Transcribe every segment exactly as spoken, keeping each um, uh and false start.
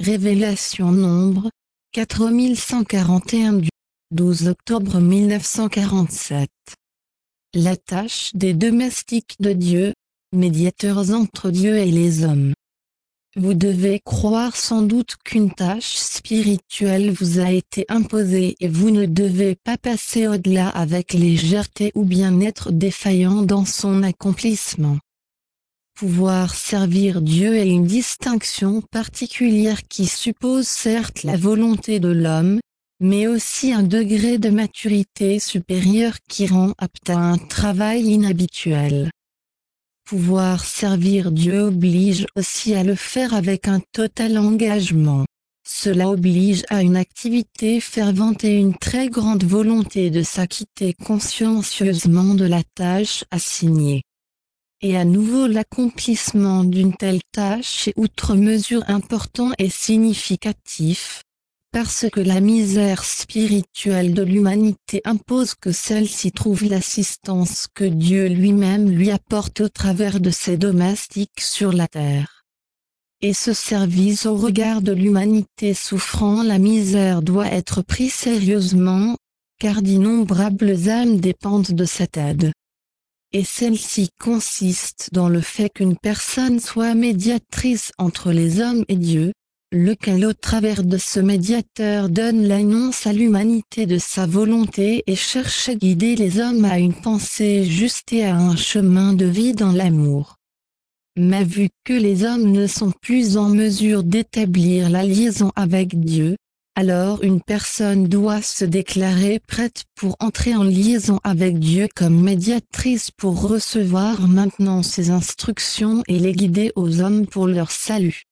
Révélation Nombre, quatre mille cent quarante et un du douze octobre mille neuf cent quarante-sept. La tâche des domestiques de Dieu, médiateurs entre Dieu et les hommes. Vous devez croire sans doute qu'une tâche spirituelle vous a été imposée et vous ne devez pas passer au-delà avec légèreté ou bien être défaillant dans son accomplissement. Pouvoir servir Dieu est une distinction particulière qui suppose certes la volonté de l'homme, mais aussi un degré de maturité supérieur qui rend apte à un travail inhabituel. Pouvoir servir Dieu oblige aussi à le faire avec un total engagement. Cela oblige à une activité fervente et une très grande volonté de s'acquitter consciencieusement de la tâche assignée. Et à nouveau l'accomplissement d'une telle tâche est outre mesure important et significatif, parce que la misère spirituelle de l'humanité impose que celle-ci trouve l'assistance que Dieu lui-même lui apporte au travers de ses domestiques sur la terre. Et ce service au regard de l'humanité souffrant la misère doit être pris sérieusement, car d'innombrables âmes dépendent de cette aide. Et celle-ci consiste dans le fait qu'une personne soit médiatrice entre les hommes et Dieu, lequel au travers de ce médiateur donne l'annonce à l'humanité de sa volonté et cherche à guider les hommes à une pensée juste et à un chemin de vie dans l'amour. Mais vu que les hommes ne sont plus en mesure d'établir la liaison avec Dieu, alors une personne doit se déclarer prête pour entrer en liaison avec Dieu comme médiatrice pour recevoir maintenant ses instructions et les guider aux hommes pour leur salut.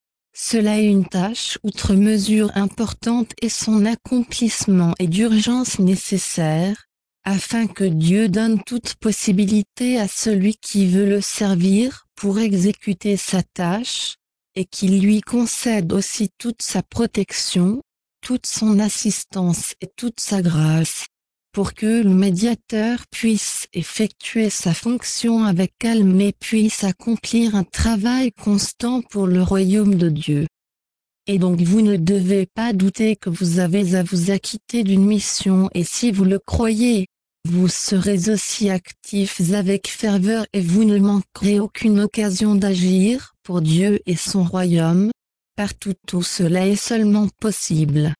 Cela est une tâche outre mesure importante et son accomplissement est d'urgence nécessaire, afin que Dieu donne toute possibilité à celui qui veut le servir pour exécuter sa tâche, et qu'il lui concède aussi toute sa protection, toute son assistance et toute sa grâce, pour que le médiateur puisse effectuer sa fonction avec calme et puisse accomplir un travail constant pour le royaume de Dieu. Et donc vous ne devez pas douter que vous avez à vous acquitter d'une mission et si vous le croyez, vous serez aussi actifs avec ferveur et vous ne manquerez aucune occasion d'agir pour Dieu et son royaume, partout où cela est seulement possible.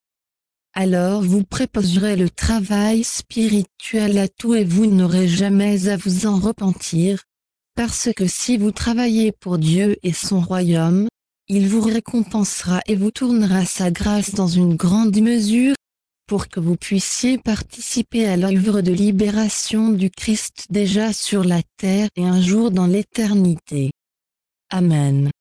Alors vous préposerez le travail spirituel à tout et vous n'aurez jamais à vous en repentir, parce que si vous travaillez pour Dieu et son royaume, il vous récompensera et vous tournera sa grâce dans une grande mesure, pour que vous puissiez participer à l'œuvre de libération du Christ déjà sur la terre et un jour dans l'éternité. Amen.